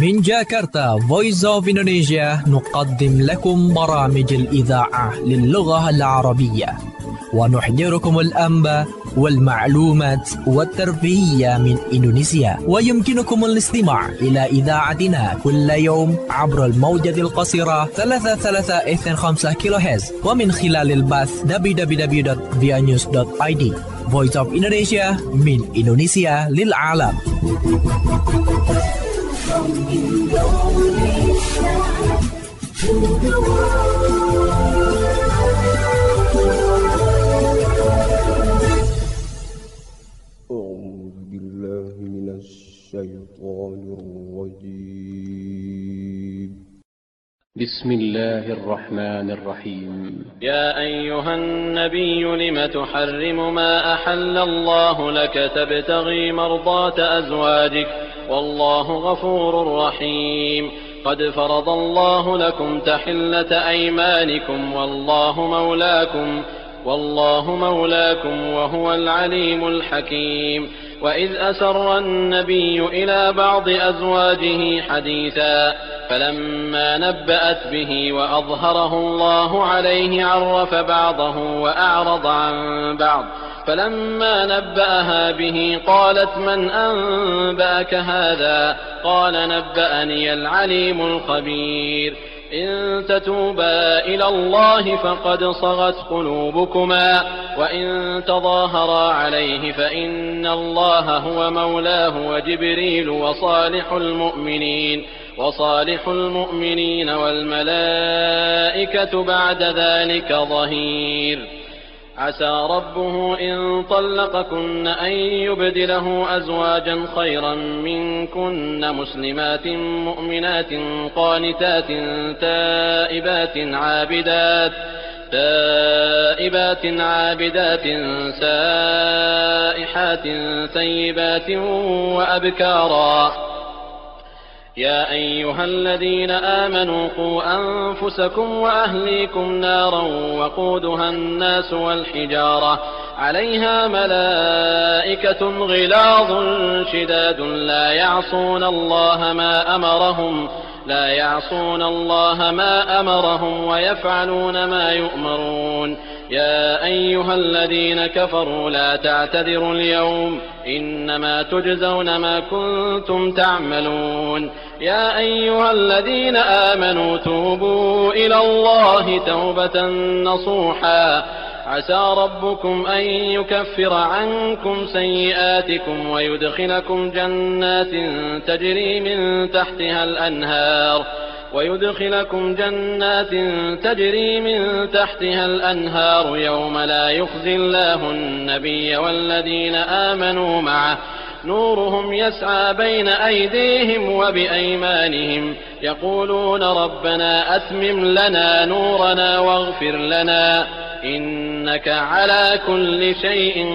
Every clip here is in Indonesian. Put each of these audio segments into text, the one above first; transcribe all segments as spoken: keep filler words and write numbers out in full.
من جاكرتا Voice of Indonesia نقدم لكم برامج الإذاعة للغة العربية ونحضركم الأنباء والمعلومات والترفيهية من إندونيسيا. ويمكنكم الاستماع إلى إذاعتنا كل يوم عبر الموجة القصيرة ثلاثة ثلاثة اثنين خمسة كيلو هرتز ومن خلال البث دبليو دبليو دبليو دوت via news دوت i d. Voice of Indonesia من إندونيسيا للعالم. أعوذ بالله من الشيطان الرجيم. بسم الله الرحمن الرحيم. يا أيها النبي لم تحرم ما أحل الله لك تبتغي مرضات أزواجك والله غفور رحيم. قد فرض الله لكم تحلة أيمانكم والله مولاكم والله مولاكم وهو العليم الحكيم. وإذ أسر النبي إلى بعض أزواجه حديثا فلما نبأت به وأظهره الله عليه عرف بعضه وأعرض عن بعض فلما نبأها به قالت من أنبأك هذا قال نبأني العليم الخبير. إن تتوبا إلى الله فقد صغت قلوبكما وإن تظاهرا عليه فإن الله هو مولاه وجبريل وصالح المؤمنين وصالح المؤمنين والملائكة بعد ذلك ظهير. عسى ربه إن طلقكن أن يبدله أزواجا خيرا منكن مسلمات مؤمنات قانتات تائبات عابدات تائبات عابدات سائحات ثيبات وأبكارا. يا أيها الذين آمنوا قوا أنفسكم وأهليكم نارا وقودها الناس والحجارة عليها ملائكة غلاظ شداد لا يعصون الله ما أمرهم لا يعصون الله ما أمرهم ويفعلون ما يؤمرون. يا أيها الذين كفروا لا تعتذروا اليوم إنما تجزون ما كنتم تعملون. يا أيها الذين آمنوا توبوا إلى الله توبة نصوحا عسى ربكم أن يكفر عنكم سيئاتكم ويدخلكم جنات تجري من تحتها الأنهار ويدخلكم جنات تجري من تحتها الأنهار يوم لا يخزي الله النبي والذين آمنوا معه نورهم يسعى بين أيديهم وبأيمانهم يقولون ربنا أتمم لنا نورنا واغفر لنا إنك على كل شيء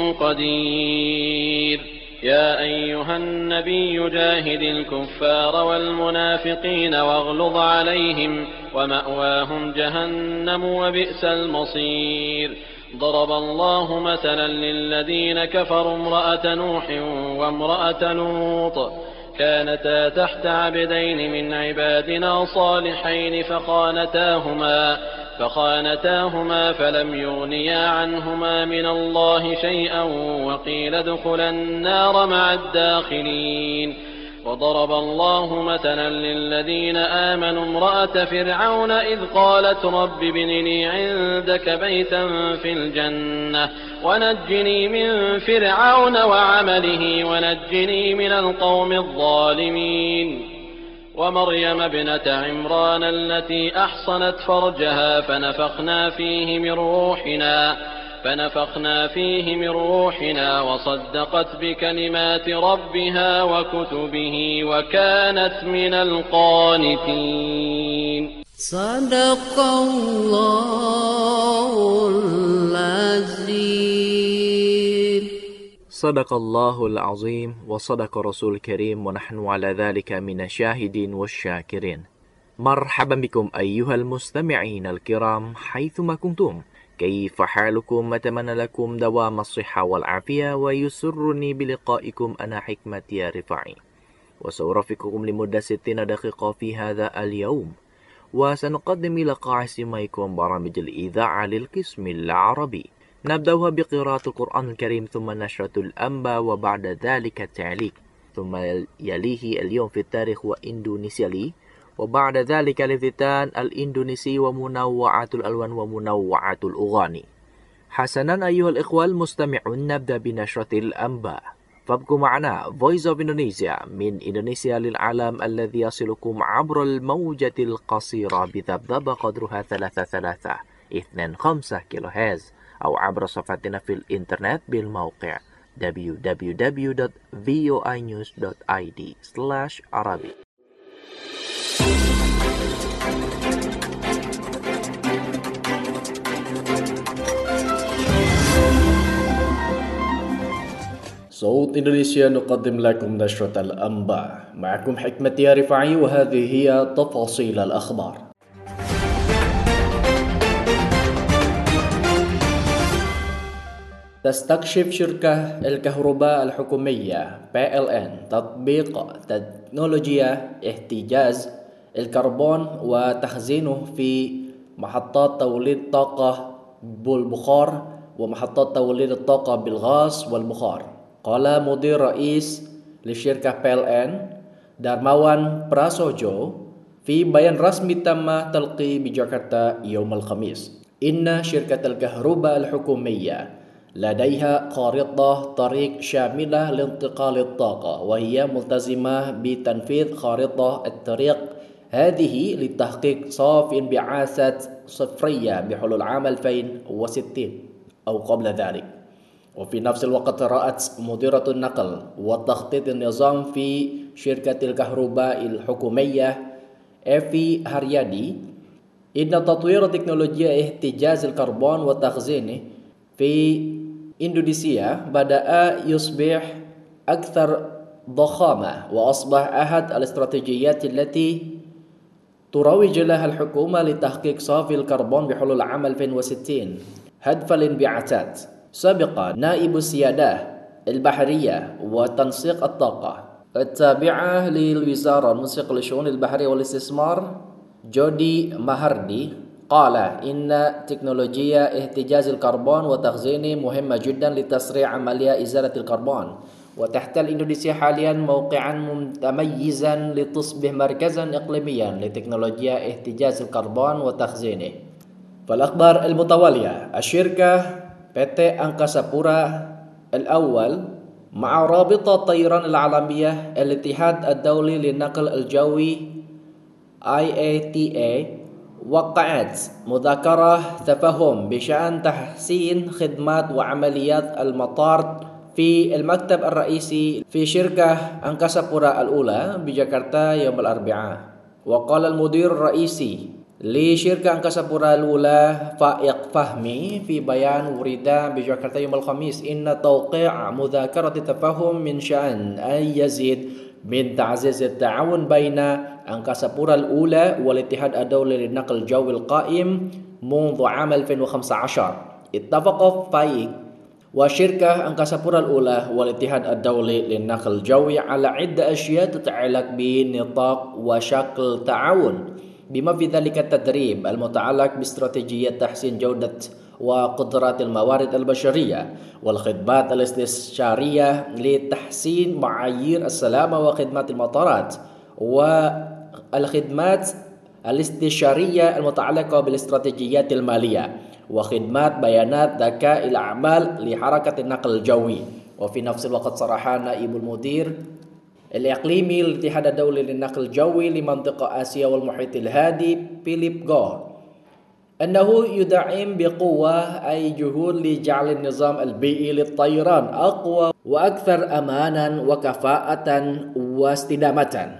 قدير. يا أيها النبي جاهد الكفار والمنافقين واغلظ عليهم ومأواهم جهنم وبئس المصير. ضرب الله مثلا للذين كفروا امرأة نوح وامرأة لوط كانتا تحت عبدين من عبادنا صالحين فخانتاهما فخانتاهما فلم يغنيا عنهما من الله شيئا وقيل ادخلا النار مع الداخلين. وضرب الله مثلا للذين آمنوا امرأة فرعون إذ قالت رب ابن لي عندك بيتا في الجنة ونجني من فرعون وعمله ونجني من القوم الظالمين. ومريم ابنة عمران التي أحصنت فرجها فنفخنا فيه من روحنا فنفخنا فيه من روحنا وصدقت بكلمات ربها وكتبه وكانت من القانتين. صدق الله العظيم. صدق الله العظيم وصدق رسول الكريم ونحن على ذلك من الشاهدين والشاكرين. مرحبا بكم أيها المستمعين الكرام حيثما كنتم. كيف حالكم؟ أتمنى لكم دوام الصحة والعافية ويسرني بلقائكم أنا حكمة يا رفاعي. وسأرافقكم لمدة ستين دقيقة في هذا اليوم، وسنقدم لقاء استماعكم برامج الإذاعة للقسم العربي. نبدأها بقراءة القرآن الكريم، ثم نشرة الأنباء، وبعد ذلك التعليق، ثم يليه اليوم في التاريخ وإندونيسيا لي، وبعد ذلك الافتتان الإندونيسي ومنوعات الألوان ومنوعات الأغاني. حسنا أيها الإخوة المستمعون، نبدأ بنشرة الأنباء، فابقوا معنا Voice of Indonesia من إندونيسيا للعالم الذي يصلكم عبر الموجة القصيرة بذبذبة قدرها ثلاثة ثلاثة اثنين خمسة كيلو هرتز، أو عبر صفحتنا في الإنترنت بالموقع دبليو دبليو دبليو دوت فوي نيوز دوت آي دي سلاش عربي. صوت إندونيسيا نقدم لكم نشرة الأنباء، معكم حكمة يا رفاعي، وهذه هي تفاصيل الأخبار. تستكشف شركة الكهرباء الحكومية بي إل إن تطبيق تكنولوجيا احتجاز الكربون وتخزينه في محطات توليد طاقة بالبخار ومحطات توليد الطاقة بالغاز والبخار. قال مدير رئيس لشركة بي إل إن دارماwan Prasojo في بيان رسمي تم تلقيه بجاكرتا يوم الخميس إن شركة الكهرباء الحكومية لديها خارطة طريق شاملة لانتقال الطاقة، وهي ملتزمة بتنفيذ خارطة الطريق هذه لتحقيق صافي انبعاثات صفرية بحلول عام ألفين وستين أو قبل ذلك. وفي نفس الوقت رأت مديرة النقل وتخطيط النظام في شركة الكهرباء الحكومية إيفي هاريادي إن تطوير تكنولوجيا احتجاز الكربون وتخزينه في إندونيسيا بدأ يصبح أكثر ضخامة، وأصبح أحد الاستراتيجيات التي تروج لها الحكومة لتحقيق صافي الكربون بحلول عام ألفين وستين هدف الانبعاثات. سابقا نائب السيادة البحرية وتنسيق الطاقة التابعة للوزارة المنسق للشؤون البحرية والاستثمار جودي ماهردي قال إن تكنولوجيا احتجاز الكربون وتخزينه مهمة جدا لتسريع عملية إزالة الكربون، وتحتل إندونيسيا حاليا موقعا متميزا لتصبح مركزا إقليميا لتكنولوجيا احتجاز الكربون وتخزينه. فالأخبار المتوالية، الشركة بي تي أنكاسا بورا الأول مع رابطة الطيران العالمية الاتحاد الدولي للنقل الجوي آي إيه تي إيه وقعت مذكرة تفاهم بشأن تحسين خدمات وعمليات المطار في المكتب الرئيسي في شركة أنكاسا بورا الأولى بجاكرتا يوم الأربعاء. وقال المدير الرئيسي لشركة أنكاسا بورا الأولى فائق فهمي في بيان ورد بجاكرتا يوم الخميس إن توقيع مذكرة تفاهم من شأن أن يزيد من تعزيز التعاون بين أنكاسا بورا الأولى والاتحاد الدولي للنقل الجوي القائم منذ عام ألفين وخمسة عشر. اتفق فايق وشركة أنكاسا بورا الأولى والاتحاد الدولي للنقل الجوي على عدة أشياء تتعلق بنطاق وشكل التعاون، بما في ذلك التدريب المتعلق باستراتيجية تحسين جودة وقدرات الموارد البشرية، والخدمات الاستشارية لتحسين معايير السلامة وخدمات المطارات، والخدمات الاستشارية المتعلقة بالاستراتيجيات المالية، وخدمات بيانات ذكاء الأعمال لحركة النقل الجوي. وفي نفس الوقت صرح نائب المدير الإقليمي للاتحاد الدولي للنقل الجوي لمنطقة آسيا والمحيط الهادي فيليب غو أنه يدعم بقوة أي جهود لجعل النظام البيئي للطيران أقوى وأكثر أمانا وكفاءة واستدامة.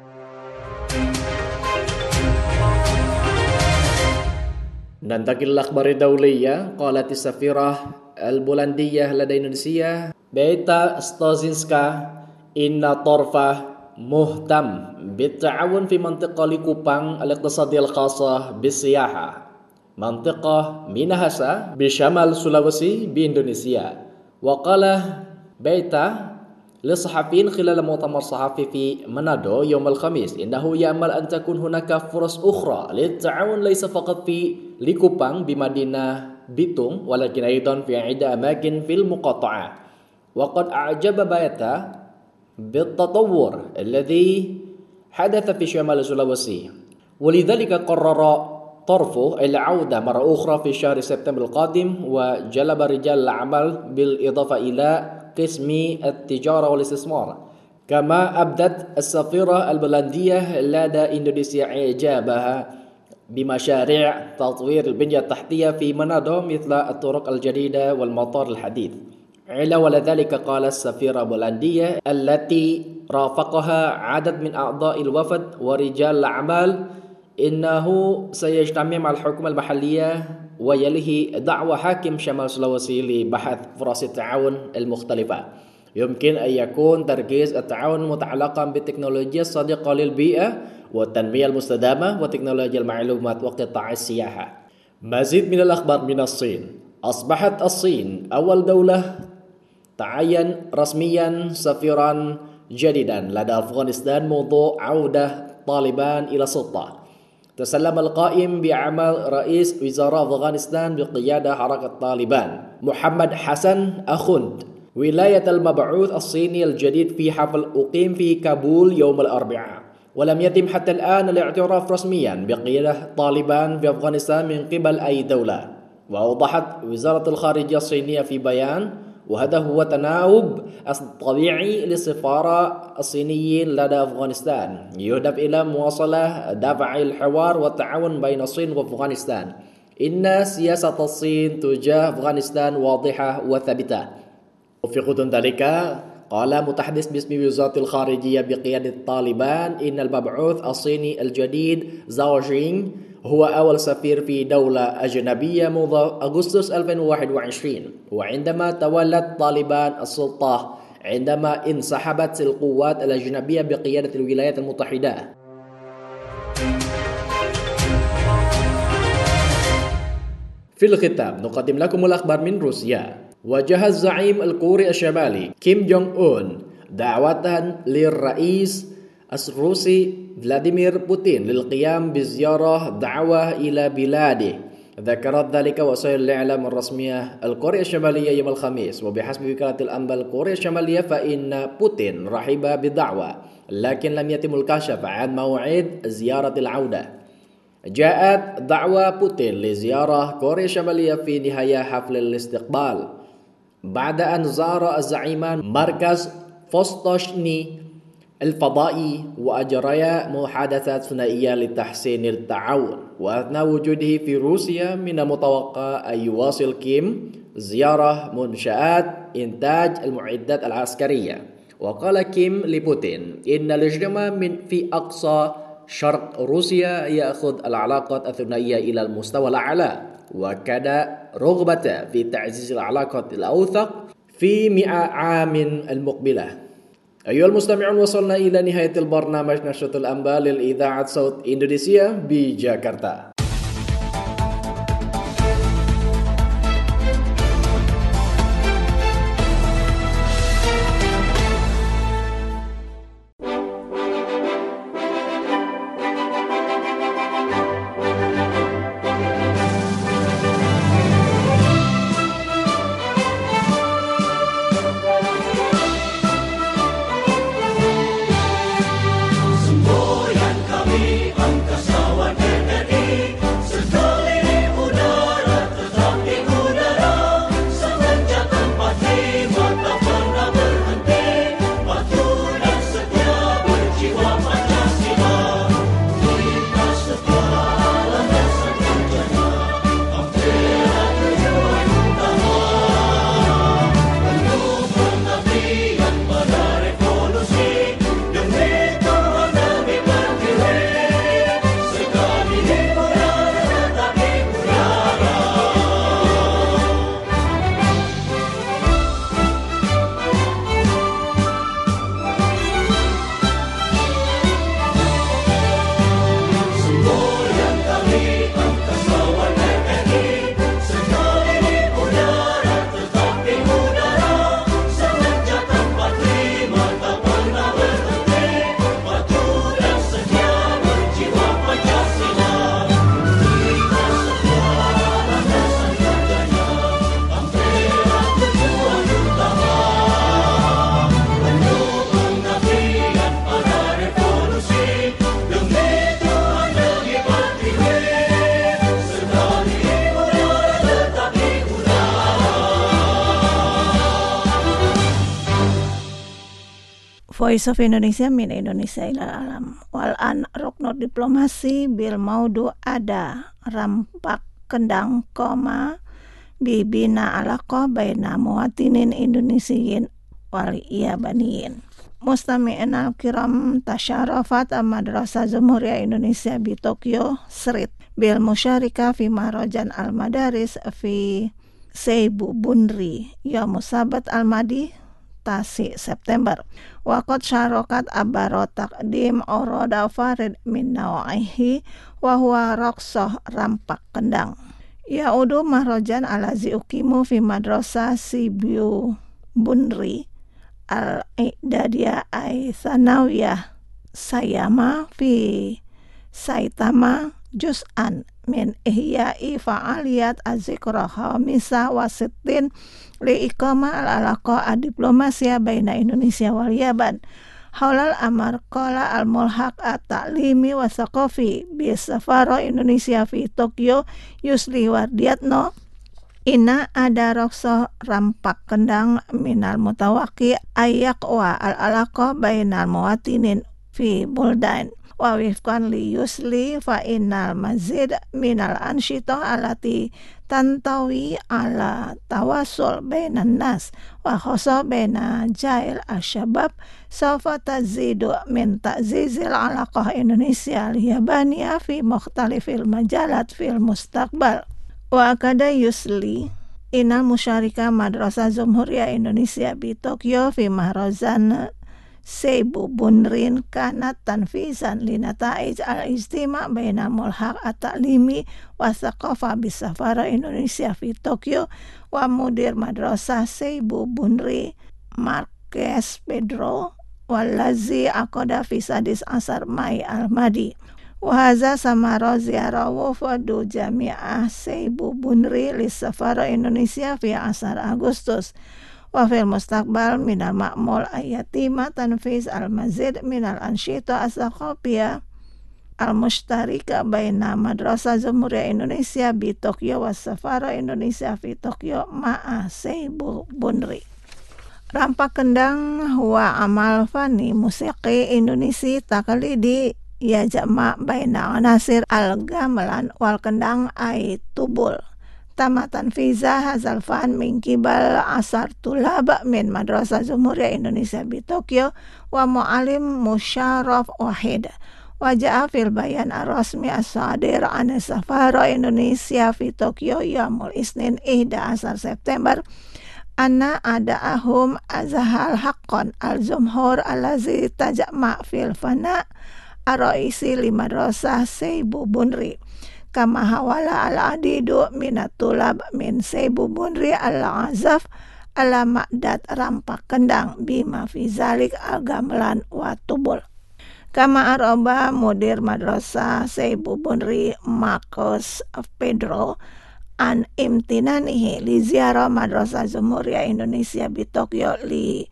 ننتقل للأخبار الدولية. قالت السفيرة البولندية لدى إندونيسيا بيتا ستوزينسكا إن طرفه مهتم بالتعاون في منطقة ليكوبان الاقتصادية الخاصة بالسياحة، منطقة ميناهاسا بشمال سولويسي بإندونيسيا. وقال بيتا للصحفيين خلال مؤتمر صحفي في منادو يوم الخميس إنه يأمل أن تكون هناك فرص أخرى للتعاون ليس فقط في ليكوبانغ بمدينة بيتونغ ولكن أيضا في عدة أماكن في المقاطعة. وقد أعجب بايتا بالتطور الذي حدث في شمال سولويسي ولذلك قرر طرفه العودة مرة أخرى في شهر سبتمبر القادم وجلب رجال الأعمال بالإضافة إلى قسم التجارة والاستثمار. كما أبدت السفيرة البولندية لدى إندونيسيا إعجابها بمشاريع تطوير البنية التحتية في منادو مثل الطرق الجديدة والمطار الحديث. علاوة على ذلك قالت السفيرة البولندية التي رافقها عدد من أعضاء الوفد ورجال الأعمال إنه سيجتمع مع الحكومة المحلية ويليه دعوة حاكم شمال سولويسي لبحث فرص التعاون المختلفة. يمكن أن يكون تركيز التعاون متعلقا بالتكنولوجيا الصديقة للبيئة والتنمية المستدامة وتكنولوجيا المعلومات وقطاع السياحة. مزيد من الأخبار من الصين. أصبحت الصين أول دولة تعين رسميا سفيرا جديدا لدى أفغانستان منذ عودة طالبان إلى السلطة. تسلم القائم بأعمال رئيس وزراء أفغانستان بقيادة حركة طالبان محمد حسن أخوند ولاية المبعوث الصيني الجديد في حفل أقيم في كابول يوم الأربعاء. ولم يتم حتى الآن الاعتراف رسميا بقيادة طالبان في أفغانستان من قبل أي دولة. وأوضحت وزارة الخارجية الصينية في بيان وهذا هو تناوب الطبيعي للسفارة الصينيين لدى أفغانستان يهدف إلى مواصلة دفع الحوار والتعاون بين الصين وأفغانستان. إن سياسة الصين تجاه أفغانستان واضحة وثابتة. وفي غضون ذلك قال متحدث باسم وزارة الخارجية بقيادة طالبان إن المبعوث الصيني الجديد زاو جينغ هو أول سفير في دولة أجنبية منذ أغسطس ألفين وواحد وعشرين وعندما تولت طالبان السلطة عندما انسحبت القوات الأجنبية بقيادة الولايات المتحدة. في الختام نقدم لكم الأخبار من روسيا. وجه الزعيم الكوري الشمالي كيم جونغ أون دعوة للرئيس الروسي فلاديمير بوتين للقيام بزيارة دعوة إلى بلاده. ذكرت ذلك وسائل الإعلام الرسمية الكوريا الشمالية يوم الخميس. وبحسب وكالة الأنباء الكوريا الشمالية فإن بوتين رحب بالدعوة لكن لم يتم الكشف عن موعد زيارة العودة. جاءت دعوة بوتين لزيارة كوريا الشمالية في نهاية حفل الاستقبال بعد أن زار الزعيمان مركز فوستوشني الفضائي وأجريا محادثات ثنائية لتحسين التعاون. وأثناء وجوده في روسيا من المتوقع أن يواصل كيم زيارة منشآت إنتاج المعدات العسكرية. وقال كيم لبوتين إن الاجتماع من في أقصى شرق روسيا يأخذ العلاقات الثنائية إلى المستوى الأعلى وكان رغبة في تعزيز العلاقات الأوثق في مئة عام المقبلة. أيها المستمعون وصلنا إلى نهاية البرنامج نشرة الأنباء للإذاعة صوت إندونيسيا بجاكرتا. Semboyan kami angkasawan N R I Voice of Indonesia min Indonesia ilal alam. Wal an ruknut diplomasi bil maudu ada rampak kendang koma bibina alaqah baina muwatinin Indonesiyin wal iyabaniyin. Mustami'in al-kiram tasyarafat Madrasah Jumhuriyah Indonesia di Tokyo Srit bil musyarika fi mahrajan al-madaris fi Seibu Bunri ya musabat al-madi tasi September. Waqad syarakat abaro taqdim oroda farid min nawa'ihi wa huwa raqsah rampak kendang. Ya udu mahrajan alazi ukimu fi madrasah Seibu Bunri al-I'dadiyah ay Thanawiyah Sayama fi Saitama juz'an min ihya'i fa'aliyat az-zikra khamisa wa sittin li iqama al-alaqa ad-diplomasiyah baina Indonesia wal Yaban haulal amar qala al-mulhaq at-ta'limi wa thaqafi bi safara Indonesia fi Tokyo Yusli Wardiatno Ina ada rokso rampak kendang minal mutawaki ayak wa al-alaqa bainal muwatinin fi buldain wa wifkan li yusli fa innal mazid minal ansyita alati tantawi ala tawasul bainan nas wa khoso baina jail al-syabab sawfa tazidu min ta'zizil alaqah Indonesia al-Yabaniya fi mukhtalifil majalat fil mustaqbal. Wa kada yusli inal musyarika Madrasah Jumhuriyah Indonesia di Tokyo fi mahrazan Seibu Bunrin kanat tanfizan linata'ij al-ijtima' baina mulhaq at-ta'limi wa thaqafa bisafara Indonesia fi Tokyo wa mudir Madrasah Seibu Bunri Marquez Pedro walazi aqada fi sadis asar Mai al-Madi. Wahaza samara ziarah wafadu jami'ah Seibu Bunri li safara Indonesia fi asar Agustus wa fil mustaqbal minal ma'mul ayatima tanfiz al-mazid minal ansyita as-saqafiyah al-mushtarika baina Madrasah Jumhuriyah Indonesia bi Tokyo wa safara Indonesia fi Tokyo ma'a Seibu Bunri. Rampak kendang huwa amal fani musiki Indonesia takalidi ya jama' baina nasir al-gamelan wal kendang ay tubul tamatan fiza hazal fan min kibal asar tulaba min Madrasah Jumhuriyah Indonesia bi Tokyo wa mu'alim musyaraf wahid wa ja'a fil bayan ar-rasmi as-sadir an safara Indonesia fi Tokyo yaumul isnin ihda asar September anna ada'ahum azahal haqqan al-jumhur alazi tajama' fil fana ar-raisi li Madrasah Seibu Bunri kama hawala al-adidu minatulab min Seibu Bunri al-azaf ala ma'dat rampak kendang bima fi zalik al-gamelan wa tubul. Kama aroba mudir Madrasah Seibu Bunri Marquez Pedro an imtinanihi li ziarah Madrasah Jumhuriyah Indonesia bi Tokyo li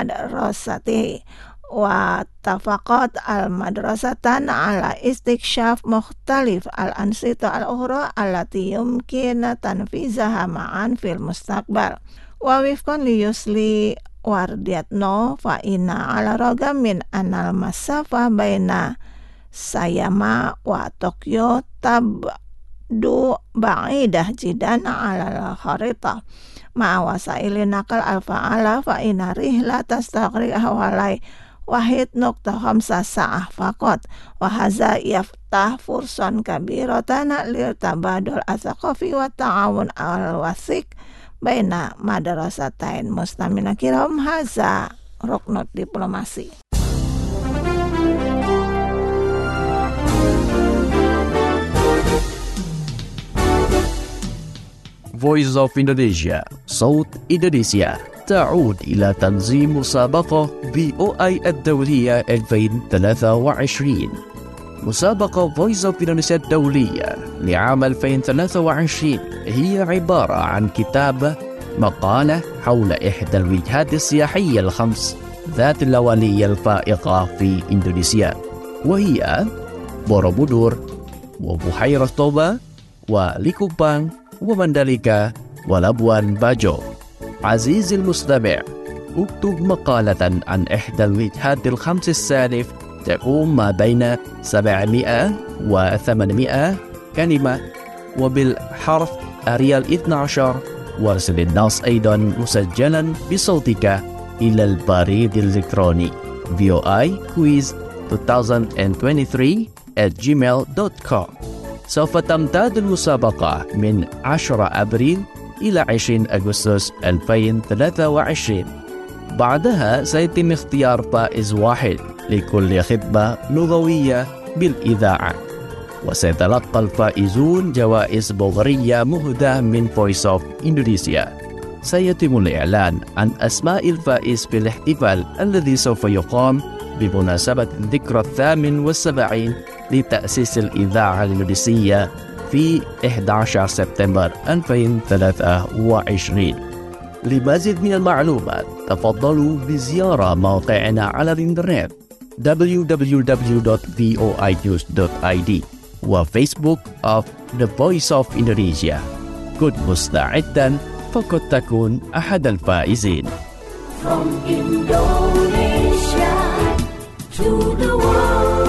madrasatihi wa tafaqat al-madrasatan ala istiksyaf mukhtalif al-ansita al-ukhra allati yumkina tanfizaha ma'an fil mustaqbal wa wifqan li yusli Wardiatno fa inna ala ragam min anal masafa baina Sayama wa Tokyo tabdu ba'idah jidana ala al-kharita ma'a wasaili nakal al-fa'ala fa inna rihla tastaqri hawalai wahid nukta khamsa sa'ah faqat wa haza yaftah fursan kabiratan lil tabadul athaqafi wa ta'awun al-wasik baina madrasatain mustamina kiram haza ruknut diplomasi. Voice of Indonesia, صوت إندونيسيا تعود إلى تنظيم مسابقة بي أو آي الدولية ألفين وثلاثة وعشرين. مسابقة Voice of Indonesia الدولية لعام ألفين وثلاثة وعشرين هي عبارة عن كتابة مقالة حول إحدى الوجهات السياحية الخمس ذات اللوالية الفائقة في إندونيسيا، وهي بوروبودور وبحيرة توبا وليكوبان ومنداليكا ولابوان باجو. عزيزي المستمع، اكتب مقالة عن إحدى الوجهات الخمس السالف تقوم ما بين سبعمائة وثمانمائة كلمة وبالحرف أريال اثني عشر. وارسل النص أيضا مسجلا بصوتك إلى البريد الإلكتروني في أو آي كويز ألفين وثلاثة وعشرين at gmail dot com. سوف تمتد المسابقة من عشرة أبريل إلى عشرين أغسطس ألفين وثلاثة وعشرين. بعدها سيتم اختيار فائز واحد لكل خدمة لغوية بالإذاعة، وسيتلقى الفائزون جوائز بلغارية مهداة من Voice of Indonesia. سيتم الإعلان عن أسماء الفائز في الاحتفال الذي سوف يقام بمناسبة الذكرى الثامن والسبعين لتأسيس الإذاعة الإندونيسية في أحد عشر سبتمبر ألفين وثلاثة وعشرين. لمزيد من المعلومات تفضلوا بزيارة موقعنا على الإنترنت دبليو دبليو دبليو دوت في أو آي نيوز دوت آي دي وفيسبوك of The Voice of Indonesia. كن مستعدا فقد تكون أحد الفائزين. From Indonesia to the world.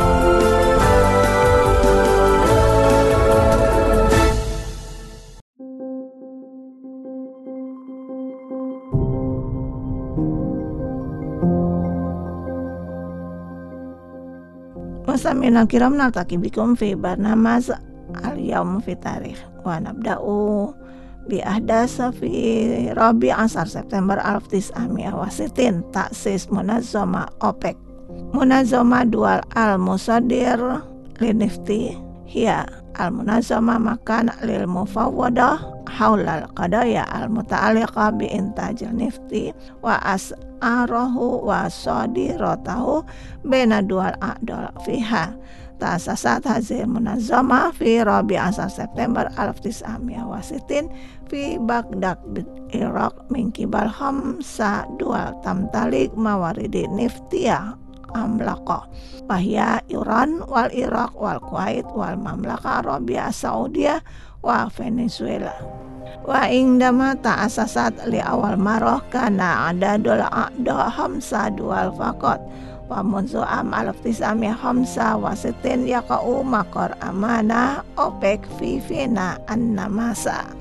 Muslimin al-kiram, naltaqi bikum fi barnamaj al-yawm fi tarikh wa nabda'u bi ahdasa fi rabi' ashar September alf tis'amiyah wa sittin ta'sis munazzama OPEC. Munazzama dual al-musadir linifti hiya al-munazzama makan lil mufawwadah haula al-qadaya al-muta'alliqa bi intajil nifti wa as'arahu wa sadiratahu baina dual a'dal fiha. Ta'asasat hazil munazzama fi rabi' ashar September alf tis'amiyah wa sittin fi Baghdad bil Iraq min kibal khamsa dual tamtalik mawaridi niftiyah amlaqa wahya Iran wal Iraq wal Kuwait wal Mamlaka Arabia Saudiyah wa Venezuela. Wa indama ta'asasat li awal marah kana adadul a'da hamsa dual faqat wa munzu am alf tis'amiyah khamsa wa sittin yaqa'u maqar amanah OPEC fi Vienna an-Namasa.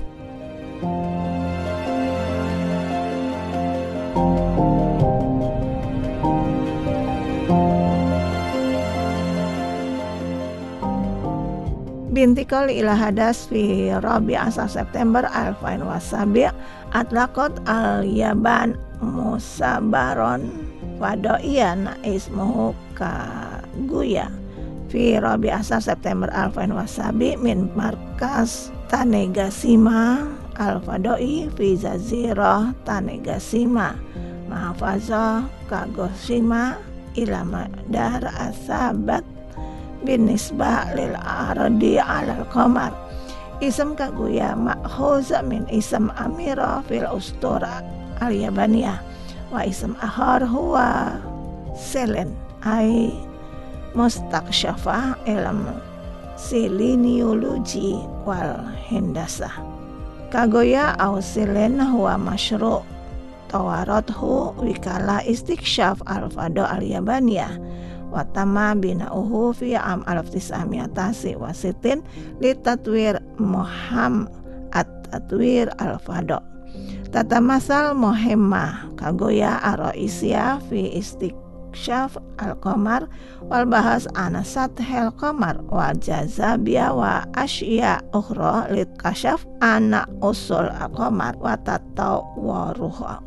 Bintikal ila hadas fi rabi' ashar September alfain wasabi' atlaqat al-Yaban musabaron fadaiyan ismuhu Kaguya fi rabi' ashar September alfain wasabi' min markas Tanegasima al-Fadai fi Jazirah Tanegasima mahfaza Kagoshima ila madar asabat binisbah lil ardi alal qamar. Ism Kaguya ma'khuz min ism Amira fil ustura al-Yabaniyah wa ism akhar huwa Selen ay mustakshafa ilm siliniologi wal hindasah. Kaguya au Selen huwa masyru' tawarathu wikala istikshaf al-fada al-Yabaniyah wa tamma bina'uhu fi am alf tis'amiyah wa sittin li tatwir muham at-tatwir al-fada. Tatamasal muhimmah Kaguya ar-ra'isiyah fi istikshaf al-qamar wal bahas ana sathil qamar wa jazabiyah wa asya ukhra li kashaf ana usul al-qamar wa tatawwaruha.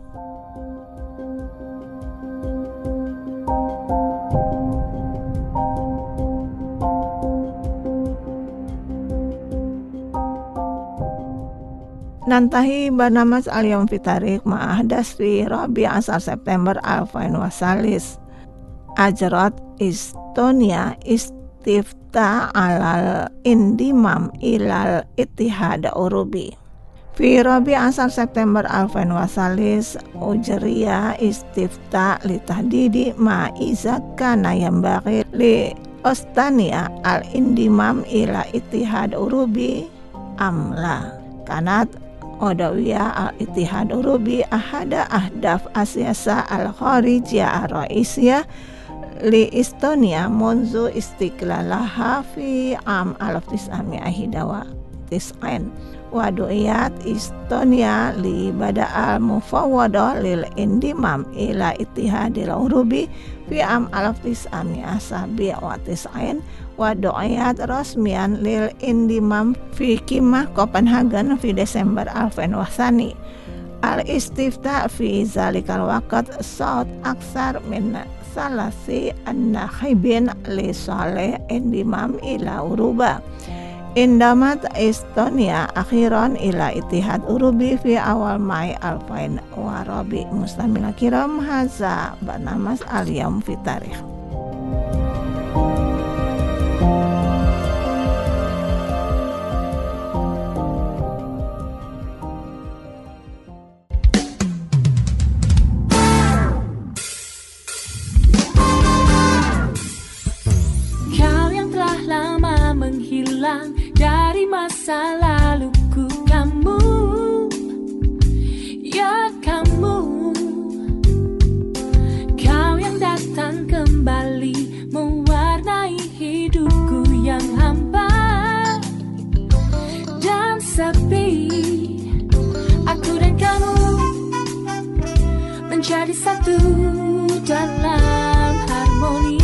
Nantahi barnamas al-yawm fi tarikh ma'ahdas fi rabi' ashar September alfain wasalis ajrat Estonia istifta alal indimam ilal ittihad Urubi. Fi rabi' ashar September alfain wasalis ujriya istifta li tahdidi ma iza kana yambaghi li Ostania al indimam ila ittihad Urubi amla. Kanat Odawiyah al-Ittihad Urubi ahada ahdaf asyasa al-kharijiyah ar-raisiyah li Estonia munzu istiqlalaha fi am alaf tis'ami'ah wa tis'ain wa du'iyat Estonia li bada al-mufawwadah lil indimam ila Ittihadil Urubi fi am alaf tis'ami'ah sabi' wa tis'ain wa du'iyat rasmian lil indimam fi Qimah Copenhagen fi Desember alfen wasani. Al-istifta fi zalikal waqt saut aksar min salasi an-nakhibin li saleh indimam ila Uruba. Indamat Estonia akhiran ila Ittihad Urubi fi awal Mai alfain warabi. Mustamil kiram haza banamas al-yawm fi tarikh. Dari masa laluku, kamu, ya kamu, kau yang datang kembali mewarnai hidupku yang hampa dan sepi. Aku dan kamu menjadi satu dalam harmoni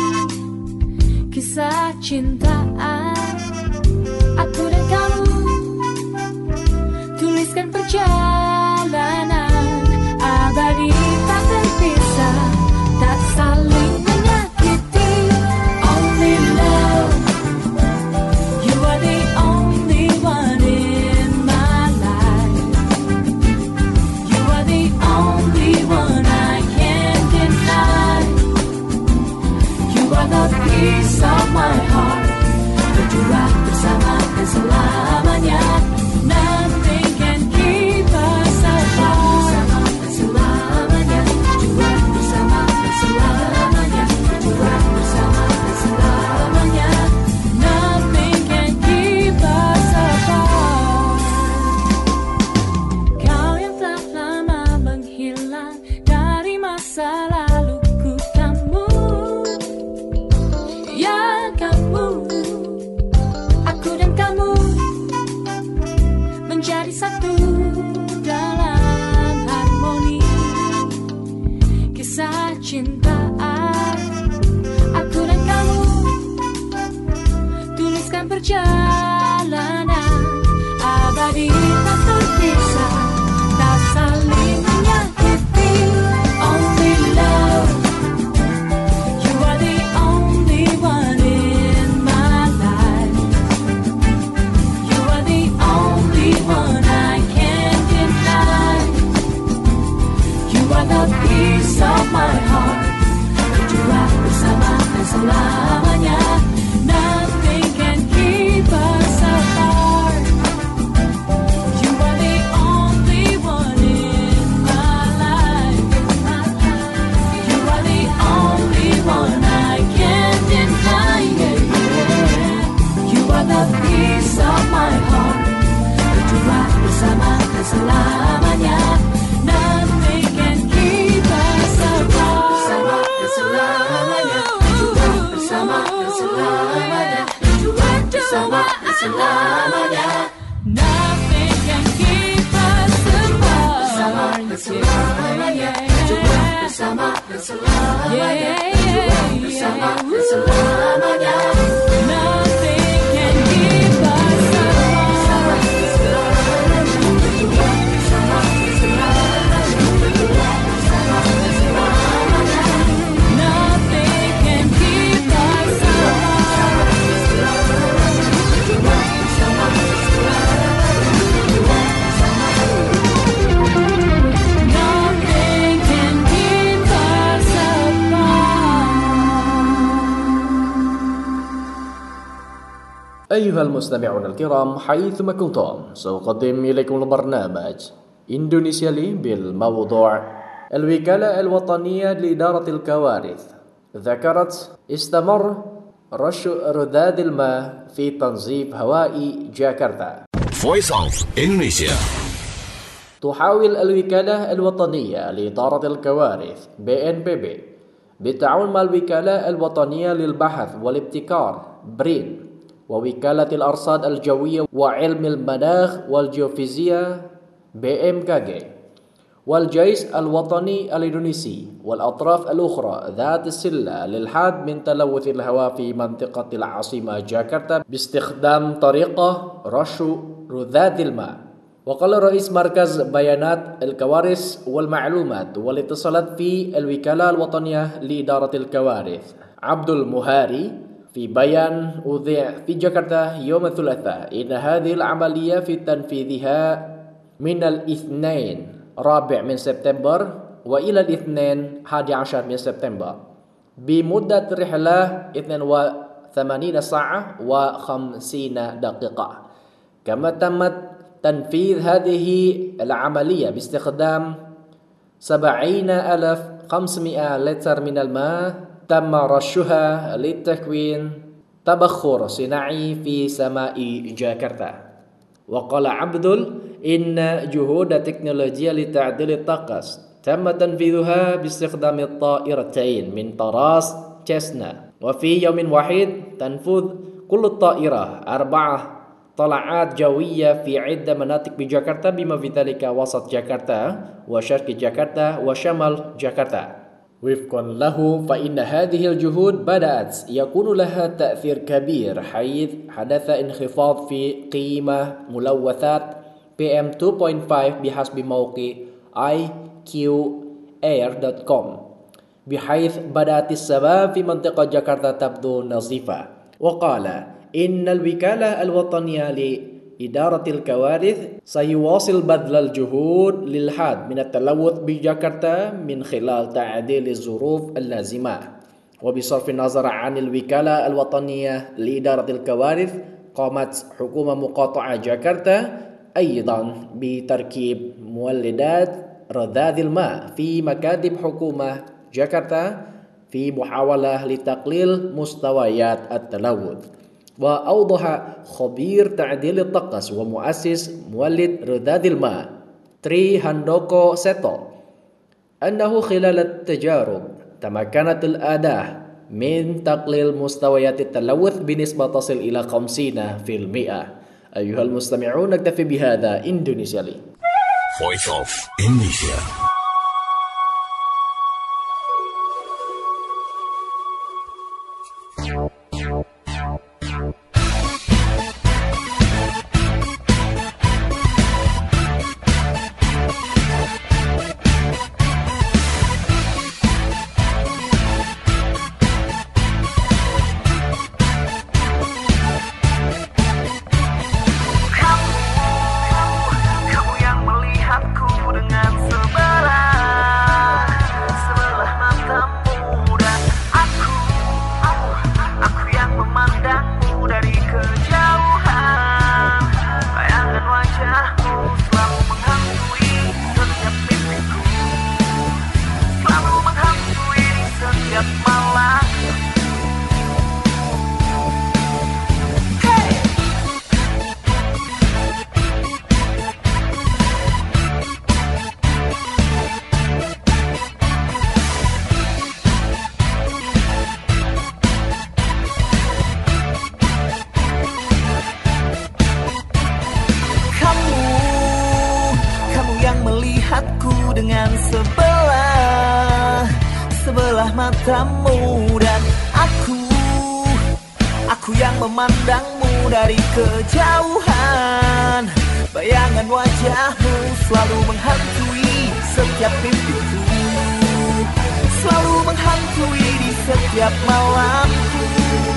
kisah cintaan. Aku dan kamu tuliskan perjalanan abadi tak terpisah, tak saling menyakiti. Only love, you are the only one in my life. You are the only one I can't deny. You are the peace of my heart. Berdua bersama dan selamanya. Nothing can keep us apart. Bersama dan selamanya. Berdua bersama dan selamanya. Berdua bersama dan selamanya. Nothing can keep us apart. Kau yang telah lama menghilang dari masa laluku, kamu, ya kamu. Aku dan kamu menjadi satu dalam harmoni kisah cintaan. Aku dan kamu tuliskan perjalanan abadi tak terpisah, tak saling menyakiti. Only love, you are the only one in my life. You are the only one I can't deny. You are the peace of my heart. Berdua bersama dan selamanya. Nothing can keep us apart. You are the only one in my life. You are the only one I can't deny. You are the peace of my heart. Berdua bersama dan selamanya. Nothing can keep us apart. Bersama dan selamanya. Berdua bersama dan selamanya. Berdua bersama dan selamanya. Nothing can keep us apart. Bersama dan selamanya. Berdua bersama dan selamanya. Berdua bersama dan selamanya. Nothing can keep us apart. Bersama dan selamanya. Berdua bersama dan selamanya. Berdua bersama dan selamanya. Nothing can keep us apart. Berdua bersama dan selamanya. Berdua bersama dan selamanya. Nothing can keep us apart. أيها المستمعون الكرام حيثما كنتم سأقدم إليكم البرنامج إندونيسيا لي بالموضوع الوكالة الوطنية لإدارة الكوارث ذكرت استمر رش رذاذ الماء في تنظيف هواء جاكرتا. Voice of Indonesia. تحاول الوكالة الوطنية لإدارة الكوارث بي إن بي بي بالتعاون مع الوكالة الوطنية للبحث والابتكار برين ووكالة الأرصاد الجوية وعلم المناخ والجيوفيزياء بي إم كي جي والجيش الوطني الإندونيسي والأطراف الأخرى ذات الصلة للحد من تلوث الهواء في منطقة العاصمة جاكرتا باستخدام طريقة رش رذاذ الماء. وقال رئيس مركز بيانات الكوارث والمعلومات والاتصالات في الوكالة الوطنية لإدارة الكوارث عبد المهاري في بيان أذيع في جاكرتا يوم الثلاثاء إن هذه العملية في تنفيذها من الاثنين رابع من سبتمبر وإلى الاثنين حادي عشر من سبتمبر بمدة رحلة اثنين وثمانين ساعة وخمسين دقيقة. كما تمت تنفيذ هذه العملية باستخدام سبعين ألف وخمسمائة لتر من الماء تم رشها لتكوين تبخر صناعي في سماء جاكرتا. وقال عبدل إن جهود تكنولوجيا لتعديل الطقس تم تنفيذها باستخدام الطائرتين من طراز تشيسنا وفي يوم واحد تنفذ كل الطائرة أربعة طلعات جوية في عدة مناطق بجاكرتا بما في ذلك وسط جاكرتا وشرق جاكرتا وشمال جاكرتا. وفقا له فإن هذه الجهود بدأت يكون لها تأثير كبير حيث حدث انخفاض في قيمة ملوثات بي إم اثنين فاصلة خمسة بحسب موقع آي كيو إير دوت كوم بحيث بدأت السماء في منطقة جاكرتا تبدو نظيفة. وقال إن الوكالة الوطنية لإدارة الكوارث سيواصل بذل الجهود للحد من التلوث بجاكرتا من خلال تعديل الظروف اللازمة. وبصرف النظر عن الوكالة الوطنية لإدارة الكوارث قامت حكومة مقاطعة جاكرتا أيضا بتركيب مولدات رذاذ الماء في مكاتب حكومة جاكرتا في محاولة لتقليل مستويات التلوث. وأوضح خبير تعديل الطقس ومؤسس مولد رذاذ الماء تري هاندوكو سيتو أنه خلال التجارب تمكنت الأداة من تقليل مستويات التلوث بنسبة تصل إلى خمسين بالمئة. أيها المستمعون نكتفي بهذا. إندونيسيا لي Voice of Indonesia. dengan sebelah sebelah matamu dan aku aku yang memandangmu dari kejauhan. Bayangan wajahmu selalu menghantui setiap mimpiku, selalu menghantui di setiap malamku.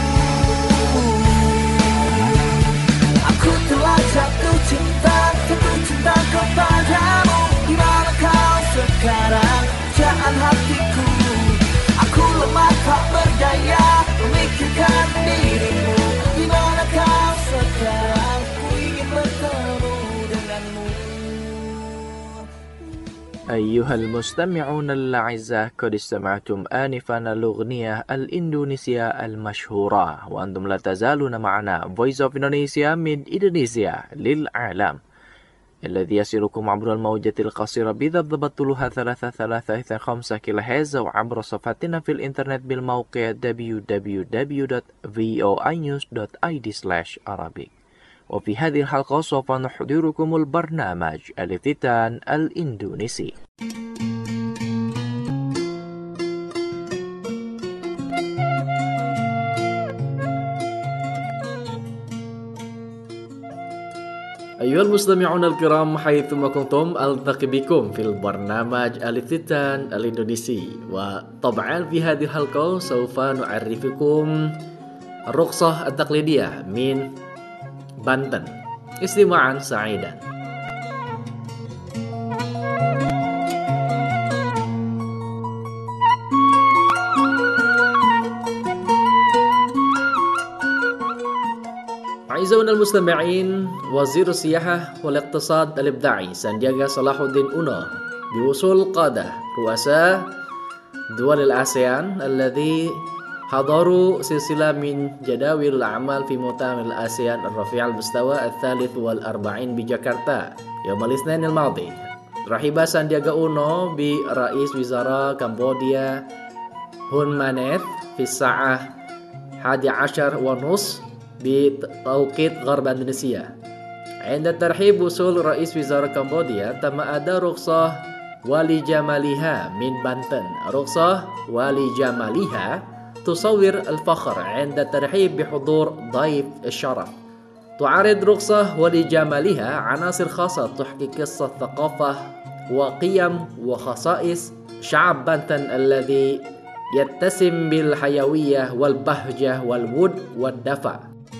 Aku telah jatuh cinta, jatuh cinta kepadamu. Di mana kau sekarang, pujaan hatiku? Aku lemah tak berdaya memikirkan dirimu. Di mana kau sekarang, ku ingin bertemu denganmu. أيها المستمعون الأعزاء قد استمعتم آنفا الأغنية الإندونيسية المشهورة وأنتم لا تزالون معنا Voice of Indonesia من إندونيسيا للعالم. الذي يصلكم عبر الموجة القصيرة بضبط طولها ثلاثة ثلاثة خمسة كيلو هرتز أو عبر صفحتنا في الإنترنت بالموقع دبليو دبليو دبليو دوت فوي نيوز دوت آي دي سلاش عربي. وفي هذه الحلقة سوف نحضركم البرنامج الافتتان الإندونيسي. أيها المستمعون الكرام حيثما كنتم ألتقي بكم في البرنامج الافتتان الإندونيسي. وطبعا في هذه الحلقة سوف نعرفكم الرقصة التقليدية من بانتن. استماعا سعيدا. أعزائنا المستمعين، وزير السياحة والاقتصاد الإبداعي ساندياغا صلاح الدين أونو بوصول قادة رؤساء دول الآسيان الذي حضروا سلسلة من جداول الأعمال في مؤتمر الآسيان الرفيع المستوى الثالث والأربعين بجاكرتا يوم الاثنين الماضي. رحب ساندياغا أونو برئيس وزراء كمبوديا هون مانيت في الساعة الحادية عشر ونصف بتوقيت غرب إندونيسيا. عند الترحيب وصول رئيس وزراء كمبوديا تم أداء رقصة والي جمالها من بانتن. رقصة والي جمالها تصور الفخر عند الترحيب بحضور ضيف الشرف. تعرض رقصة والي جمالها عناصر خاصة تحكي قصة ثقافة وقيم وخصائص شعب بانتن الذي يتسم بالحيوية والبهجة والود والدفء.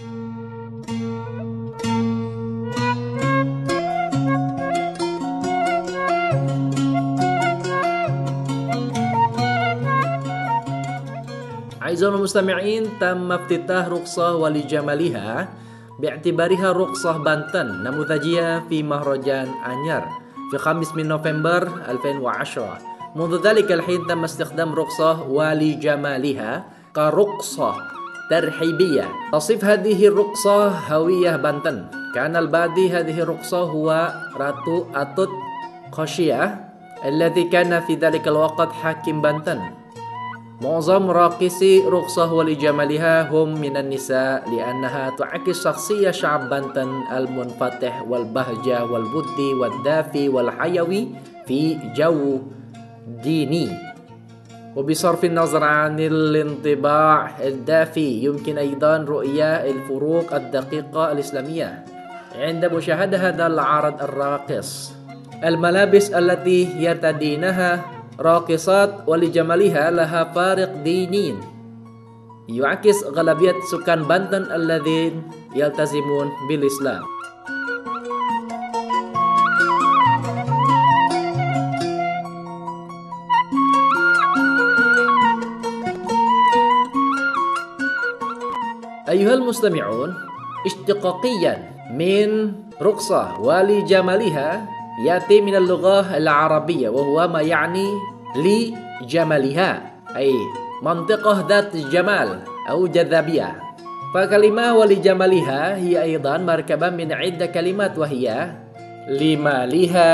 أعزائنا المستمعين، تم افتتاح رقصة والي جمالها باعتبارها رقصة بانتن نموذجية في مهرجان أنيار في خامس من نوفمبر ألفين وعشرة. منذ ذلك الحين تم استخدام رقصة والي جمالها كرقصة ترحيبية تصف هذه الرقصة هوية بانتن. كان البادي هذه الرقصة هو راتو أتوت خوشية الذي كان في ذلك الوقت حاكم بانتن. معظم راقصي رقصة والي جمالها هم من النساء لأنها تعكس شخصية شعب بانتن المنفتح والبهجة والبدي والدافي والحيوي في جو ديني. وبصرف النظر عن الانطباع الدافي يمكن أيضا رؤية الفروق الدقيقة الإسلامية عند مشاهدة هذا العرض الراقص. الملابس التي يرتدينها راقصات ولجمالها لها فارق ديني يعكس غالبية سكان بانتن الذين يلتزمون بالإسلام. أيها المستمعون، اشتقاقيا من رقصة والي جمالها يأتي من اللغة العربية وهو ما يعني لجمالها أي منطقة ذات جمال أو جاذبية. فكلمة ولجمالها هي أيضا مركبة من عدة كلمات وهي لمالها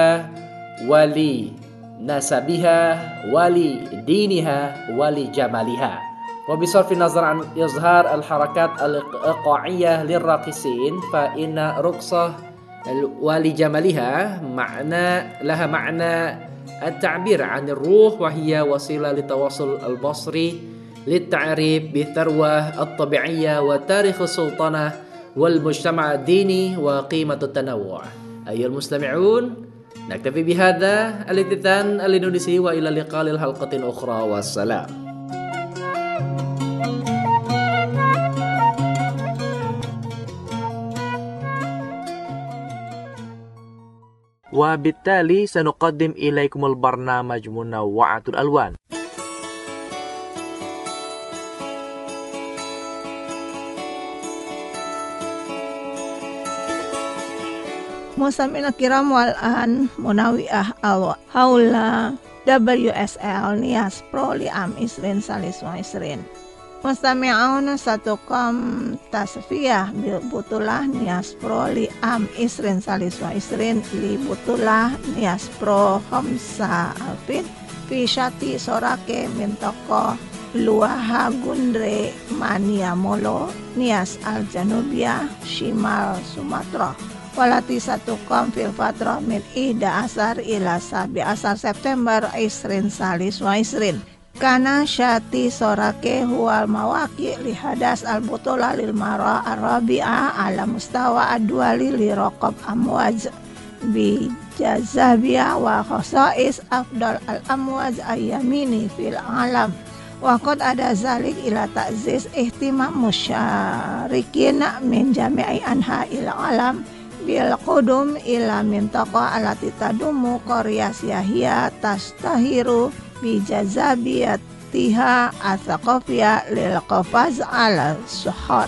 ولنسبها ولدينها ولجمالها. وبصرف النظر عن إظهار الحركات الإيقاعية للراقصين فإن رقصة ولجمالها معنى لها معنى التعبير عن الروح وهي وسيلة للتواصل البصري للتعريف بالثروة الطبيعية وتاريخ السلطنة والمجتمع الديني وقيمة التنوع. أيها المستمعون، نكتفي بهذا الافتتان الإندونيسي وإلى اللقاء للحلقة أخرى والسلام. وبالتالي سنقدم إليكم البرنامج منوعة الألوان. مستمعينا الكرام، والآن منوعة الألوان حول دبليو إس إل نياس برو لعام عشرين ثلاثة وعشرين. Mustami'un satukom tasfiyah butulah nias pro li am isrin salis wa isrin li butulah nias pro homsa alfin fi syati sorake mintoko luaha gundre mania molo nias al janubia shimal Sumatera walati satukom fil fatrah min ida asar ila sabi asar September isrin salis wa isrin Kana syati sorake huwal mawaki lihadas al-butola lil mara arabi'a ala mustawa adwali li rokob amwaj bi jazabia wa khosais afdal al-amwaj ayyamini fil alam wa qad ada zalik ila ta'ziz ihtimam musyarikin min jami'i anha ila alam bil qudum ila mintaqa alati tadumu qaryasiyahia tastahiru bijazabiyatiha athaqafiyah lil qafaz ala suhar.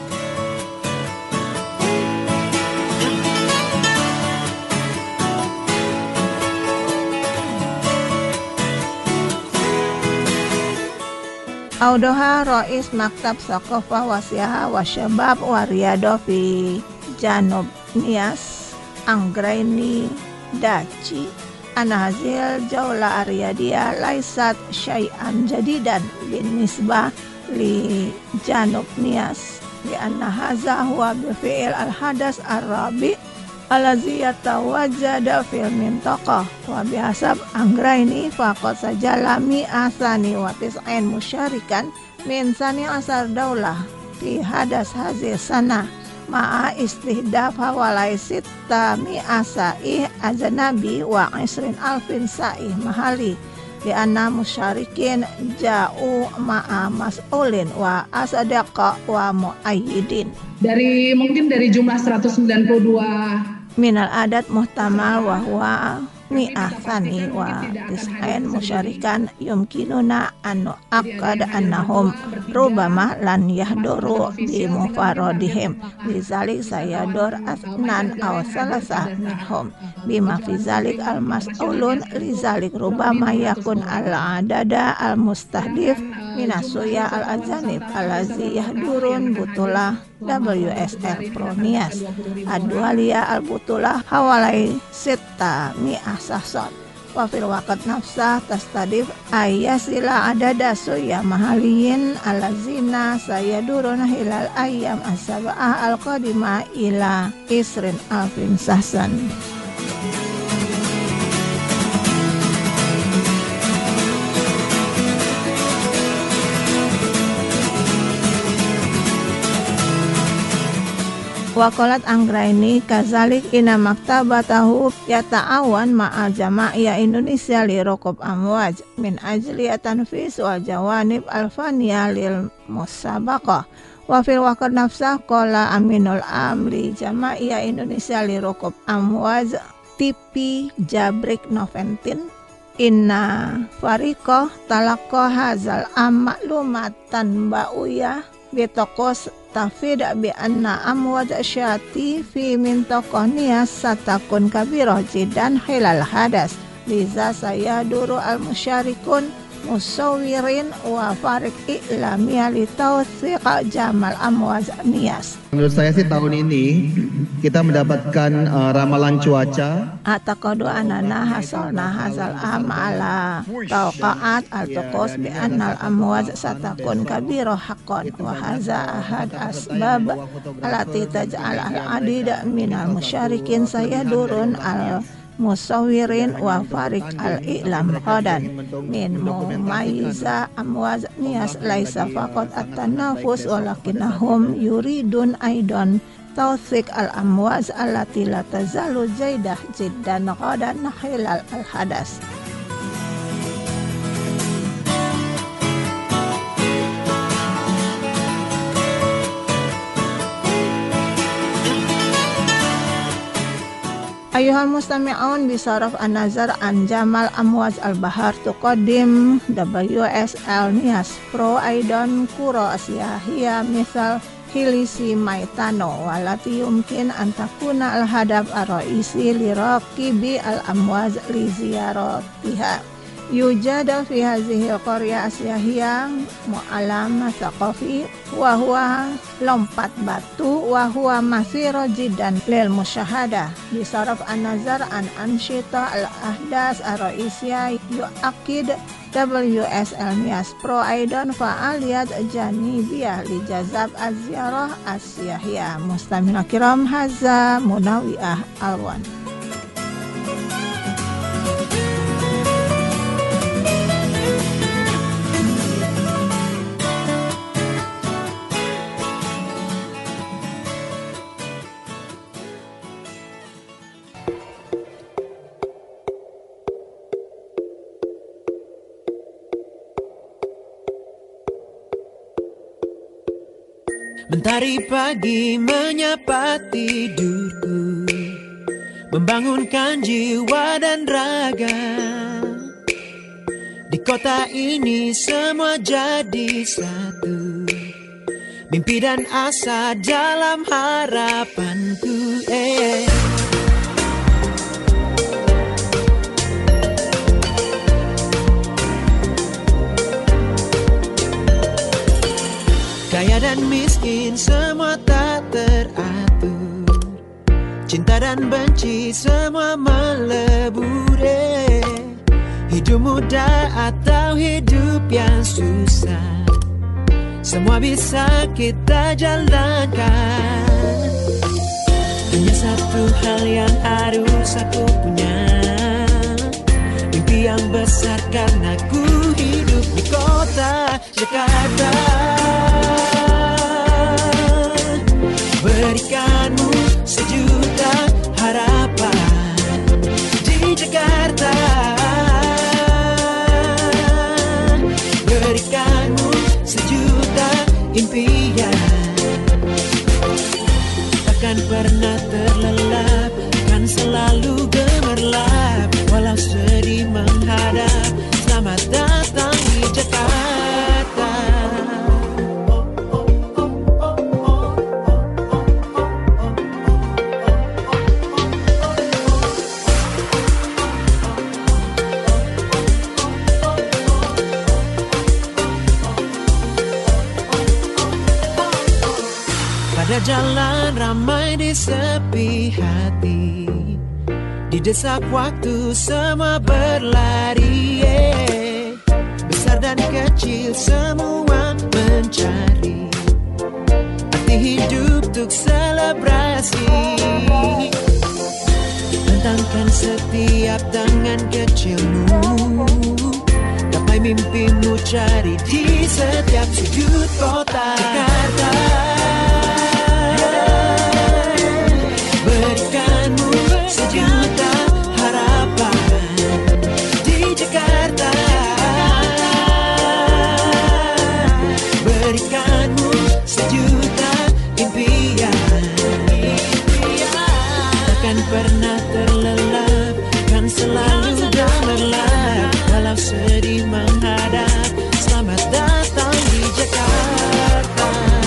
Audoha Rais Maktab Saqafah wa Siyaha wa Syabab wa Riyadhah fi Janub Nias Anggraini Daci Anahazil Jaula Aryadia Laisat Syai'an Jadidan bin Nisbah li Janub Nias li annahaza huwa bifi'il al-hadas ar-rabi alazi yatawajjada fil mintaqah wa bihasab Anggraini faqad sajalami asani wa tis'in musyarikan min sani asar daulah fi hadas hazil sana ma'a istihdaf hawalai sita mi'asa'ih ajanabi wa isrin alfin sa'ih mahali di anna musyarikin ja'u ma'a mas'ulin wa asadaqa wa mu'ayyidin. Dari mungkin dari jumlah seratus sembilan puluh dua minal adat muhtamal wa huwa mi'ah sani wa tis'ain musyarikan yumkinuna anu akad annahum rubama lan yahduru bi mufaradihim bizalik sayadur asnan aw salasah minhum bima fi zalik al mas'ulun lizalik rubama yakun al adada al mustahdif minasuya al ajanib alazi yahdurun butulah W S R Pronias Adwalia al butulah hawalai sita mi'ah sahson wa fil waqt nafsah tastadif ayasila adada suya mahaliyin alazina sayaduruna hilal ayyam as-sab'ah al-qadima ila isrin alfin sahsan. Waqalat Anggraini kazalik ina maktabatahu yata'awan ma'al jama'iyah Indonesia li rokob amwaj min ajli tanfis wal jawanib alfaniya lil musabaqah wa fil waqt nafsah qala aminul amli jama'iyah Indonesia li rokob amwaj T P Jabrik Noventin inna fariqah talaqqa hazal am maklumatan ba'uyah bitokos tafid bi anna amwaj syati fi mintaqah niyas satakun kabirah jidan hilal hadas liza saya duru al musyarikun musawirin wa farik i'lamiyah li tawsiq jamal amwaj niyas. Menurut saya sih tahun ini kita mendapatkan uh, ramalan cuaca ataqadu anana hasalna hazal amala tauqaat al-tuqus bi annal amwaj satakun kabirah haqqan wa hadza ahad asbab allati taj'al al-adida minal musyarikin sayadurun al musawirin wa farik al-i'lam qadan min mumayyiza amwaz niyas laisa faqat at-tanafus walakinnahum yuridun aidan tawsik al-amwaz allati la tazalu jaidah jiddan qadan hilal al-hadas. Ayuhal mustami'un bisaraf an-nazar an jamal amwaj al-bahar tuqaddim W S L Nias Pro Aidan Kuro Asyahia misal Hilisi Maitano walati yumkin antakuna al-hadab ar-raisi li raqibi al-amwaj li ziyaratiha يوجد في هذه القرية أسياهية معلم ثقافي وهو لمبات بatu وهو مثير جدا للمشاهدة بصرف النظر عن أنشطة الأحداث الرئيسية. يؤكد دبليو إس إل News Pro أيضا فعاليات جانبية لجذب الزيارة السياحية. مستمعينا الكرام، هذا منوعة ألوان. Mentari pagi menyapa tidurku, membangunkan jiwa dan raga. Di kota ini semua jadi satu, mimpi dan asa dalam harapanku. Eh. Kaya dan miskin semua tak teratur, cinta dan benci semua melebur. eh. Hidup muda atau hidup yang susah, semua bisa kita jalankan. Hanya satu hal yang harus aku punya, mimpi yang besar karena ku hidup di kota Jakarta. Berikanmu sejuta harapan di Jakarta. Berikanmu sejuta impian, takkan pernah terlelap, kan selalu gemerlap. Walau sedih menghadap, selamat datang di Jakarta. Pada jalan ramai di sepi hati, didesak waktu semua berlari. yeah. Besar dan kecil semua mencari arti hidup untuk selebrasi. Bentangkan setiap tangan kecilmu, gapai mimpimu, cari di setiap sudut kota Jakarta. Berikanmu sejuta harapan di Jakarta. Berikanmu sejuta impian, takkan pernah terlelap, kan selalu gemerlap. Walau sedih menghadap, selamat datang di Jakarta.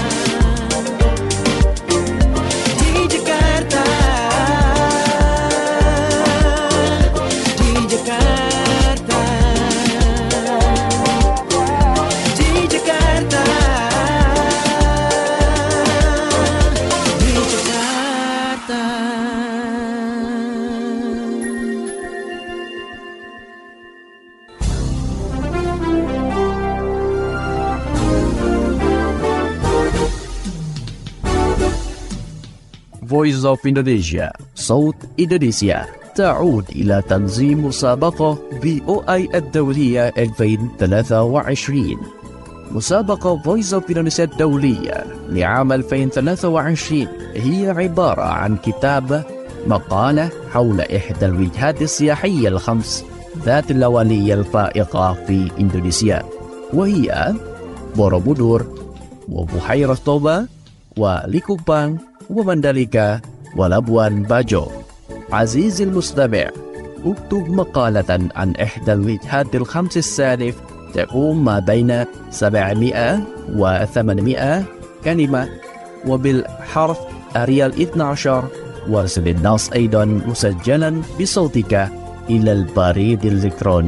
Voice of Indonesia, صوت إندونيسيا، تعود إلى تنظيم مسابقة بي أو آي الدولية ألفين وثلاثة وعشرين. مسابقة Voice of Indonesia الدولية لعام ألفين وثلاثة وعشرين هي عبارة عن كتاب مقالة حول إحدى الوجهات السياحية الخمس ذات الأولية الفائقة في إندونيسيا، وهي بوروبودور وبحيرة توبا وليكوبان ومندليكا ولابوان باجو. عزيزي المستمع، اكتب مقالة عن إحدى الوجهات الخمس السالف تقوم ما بين سبعمائة وثمانمائة كلمة وبالحرف أريال اثني عشر، وارسل النص أيضا مسجلا بصوتك إلى البريد الإلكتروني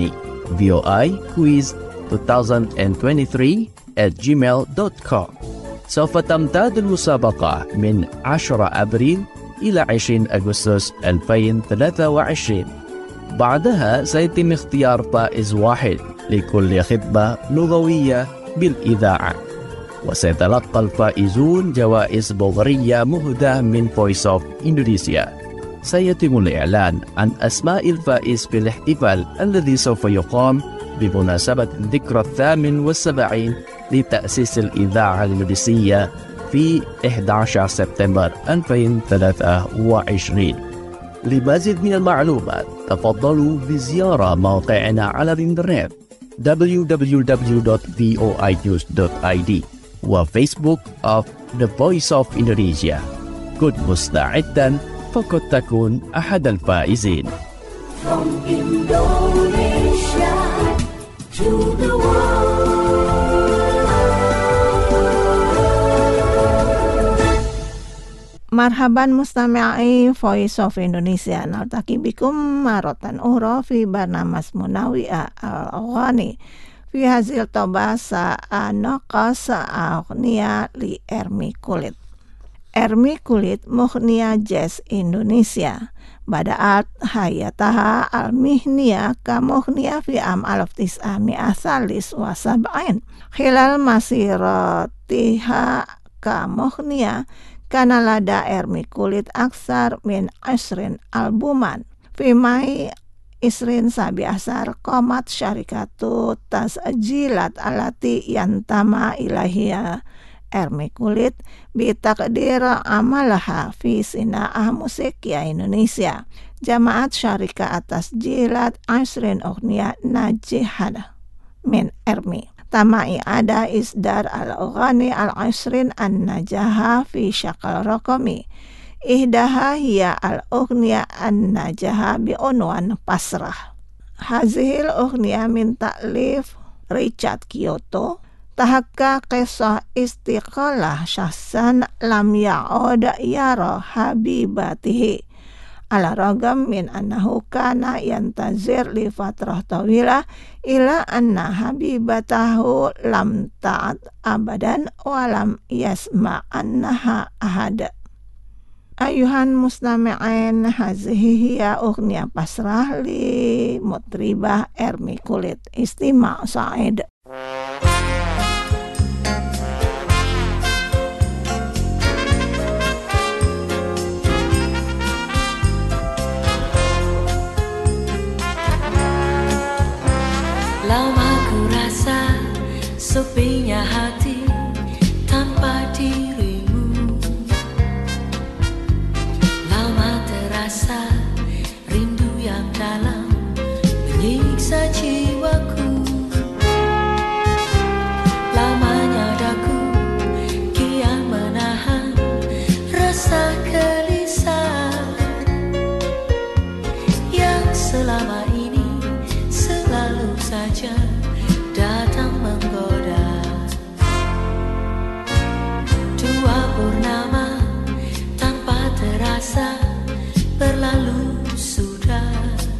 v o i quiz twenty twenty-three at gmail dot com. سوف تمتد المسابقة من عشرة أبريل إلى عشرين أغسطس ألفين وثلاثة وعشرين. بعدها سيتم اختيار فائز واحد لكل خطبة لغوية بالإذاعة، وسيتلقى الفائزون جوائز بلغارية مهداة من Voice of Indonesia. سيتم الإعلان عن أسماء الفائز في الاحتفال الذي سوف يقام بمناسبة الذكرى الثامن والسبعين لتأسيس الإذاعة الإندونيسية في أحد عشر سبتمبر ألفين وثلاثة وعشرين. لمزيد من المعلومات تفضلوا بزيارة موقعنا على الإنترنت دبليو دبليو دبليو دوت في او اي نيوز دوت اي دي وفيسبوك of The Voice of Indonesia. كن مستعدا فقد تكون أحد الفائزين. From Indonesia to the world. Marhaban mustami'i Voice of Indonesia, naltaqi bikum maratan ukhra fi barnamas Munawi'ah al-Aghani fi hazil tobasa anaqas aghniya li Ermi Kulit. Ermi Kulit mughniya jazz Indonesia bada'at hayataha al-mihniya ka mughniya fi am alaf tis'ami'a salis wa sab'in khilal masiratiha ka mughniya kana lada Ermi Kulit aksar min asrin albuman fi mai isrin sabi asar qomat syarikatu tasjilat alati yantama ilahiyah Ermi Kulit bitaqdir amalaha fi sina'ah musik ya Indonesia. Jamaat syarika atas jilat asrin ughniya najihada min Ermi. Tamai ada isdar al-ughani al-asrin an-najaha fi syakal raqami. Ihdaha hiya al-ughniya an-najaha bi unwan pasrah. Hazihil ughniya min ta'lif Richard Kyoto. Tahakka kisah istiqalah syahsan lam ya'ud yara habibatihi ala ragam min annahu kana yantazir li fatrah tawilah ila anna habibatahu lam ta'at abadan wa lam yasma annaha ahada. Ayuhan mustami'in, hazihi hiya ughniya pasrah li mutribah Ermi Kulit. Istima' sa'id. Lama ku rasa sepinya hati tanpa dirimu. Lama terasa rindu yang dalam menyiksa jiwaku. Lamanya daku kian menahan rasa gelisah yang selama ini selalu saja datang menggoda. Dua purnama tanpa terasa berlalu sudah,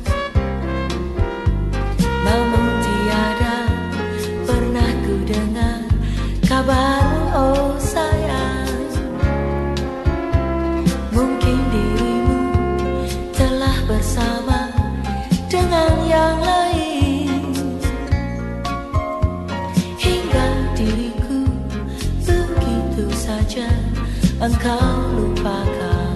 namun tiada pernah ku dengar kabarmu, oh sayang. Mungkin dirimu telah bersama dengan yang lain, hingga diriku begitu saja engkau lupakan.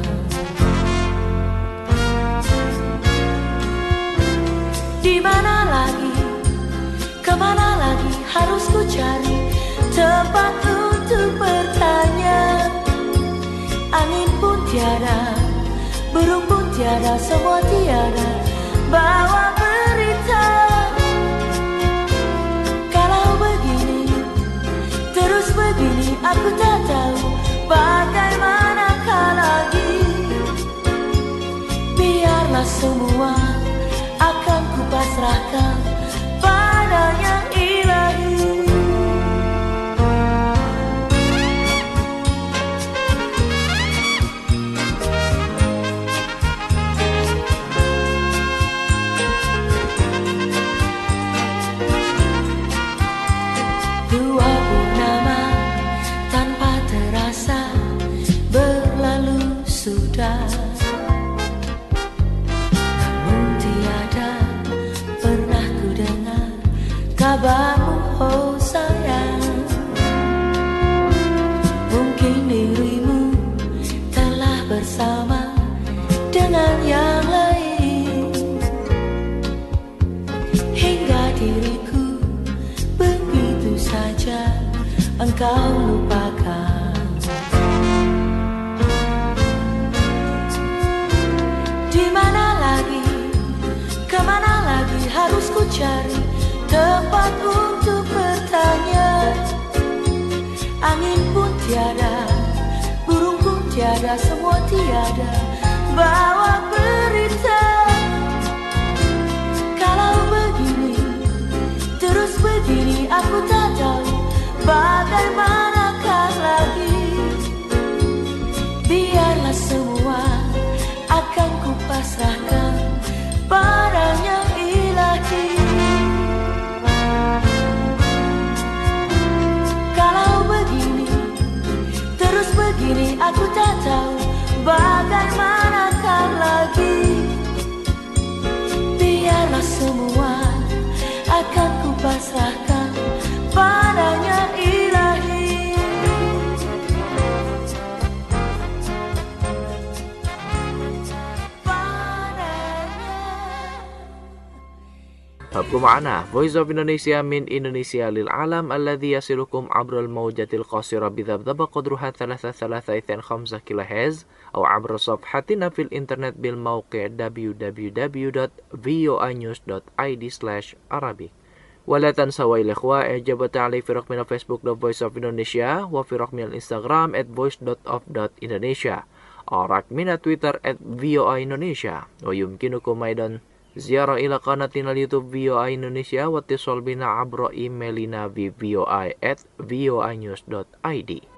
Di mana lagi, kemana lagi harus ku cari tempat untuk bertanya. Angin pun tiada, burung pun tiada, semua tiada bawa berita. Kalau begini, terus begini, aku tak tahu bagaimanakah lagi. Biarlah semua akan kupasrahkan padanya ilahi. kabarmu oh sayang? Mungkin dirimu telah bersama dengan yang lain, hingga diriku begitu saja engkau lupakan. Di mana lagi, kemana lagi harus ku cari tempat untuk bertanya? Angin pun tiada, burung pun tiada, semua tiada bawa berita. Kalau begini, terus begini, aku tak tahu bagaimanakah lagi. Biarlah semua akan ku pasrahkan padanya ilahi. Kalau begini, terus begini, aku tak tahu bagaimanakah lagi. Biarlah semua akan ku pasrahkan padanya ilahi. Habkum ma'ana Voice of Indonesia min Indonesia lil alam alladhi yasilukum abrul mawjatil qasira bidhabdaba qadruha thalatha thalatha ithan khamsa kilohertz atau abra safhatina fil internet bil mawqi' w w w dot voinews dot i d slash arabic. Wala tansaw il ikhwa ijaba ta'ali fi raqmina Facebook The Voice of Indonesia wa fi raqmina Instagram at voice dot of dot indonesia wa raqmina Twitter at voi indonesia wa yumkinukum aidan ziarah ila qanatina YouTube V O I Indonesia wa tisol bina abra emailina vi voi at voinews dot i d.